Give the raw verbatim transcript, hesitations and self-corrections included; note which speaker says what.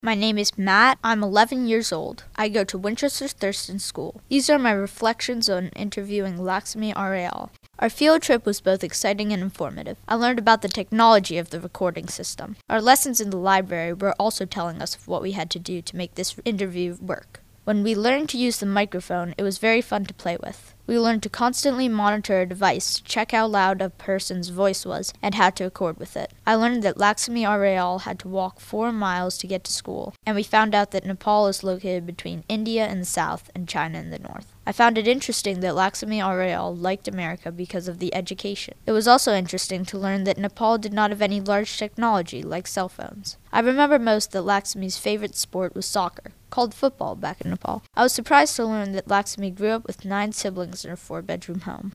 Speaker 1: My name is Matt. I'm eleven years old. I go to Winchester Thurston School. These are my reflections on interviewing Laxmi Aryal. Our field trip was both exciting and informative. I learned about the technology of the recording system. Our lessons in the library were also telling us what we had to do to make this interview work. When we learned to use the microphone, it was very fun to play with. We learned to constantly monitor a device to check how loud a person's voice was and how to record with it. I learned that Laxmi Aryal had to walk four miles to get to school, and we found out that Nepal is located between India in the south and China in the north. I found it interesting that Laxmi Aryal liked America because of the education. It was also interesting to learn that Nepal did not have any large technology like cell phones. I remember most that Laxmi's favorite sport was soccer, called football back in Nepal. I was surprised to learn that Laxmi grew up with nine siblings in her four-bedroom home.